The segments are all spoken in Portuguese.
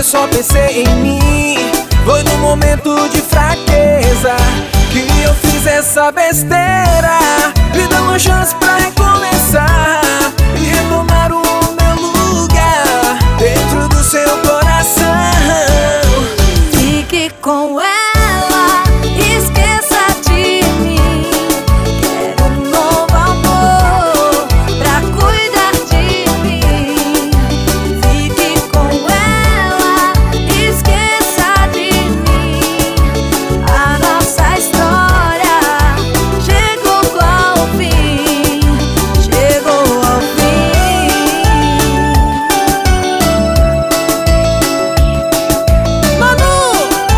só pensei em mim. Foi num momento de fraqueza que eu fiz essa besteira. Me dá uma chance pra recomeçar e retomar o meu lugar dentro do seu coração. Fique com ela, esqueça de mim. Quero um novo amor pra cuidar de mim. Fique com ela, esqueça de mim. A nossa história chegou ao fim, chegou ao fim. Manu,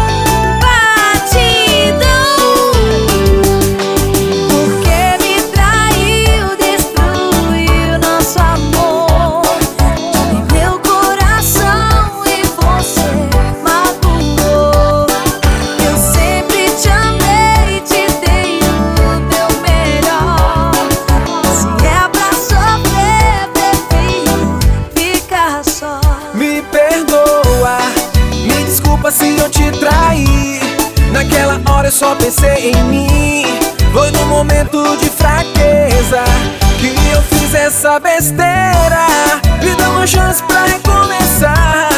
porque me traiu, destruiu nosso amor. Tive meu coração e você magoou. Eu sempre te amei, te dei o meu melhor. Se é pra sofrer, prefiro ficar só. Me perdoa, me desculpa se eu te traí. Naquela hora eu só pensei em mim. Foi num momento de fraqueza que eu fiz essa besteira. Me dá uma chance pra recomeçar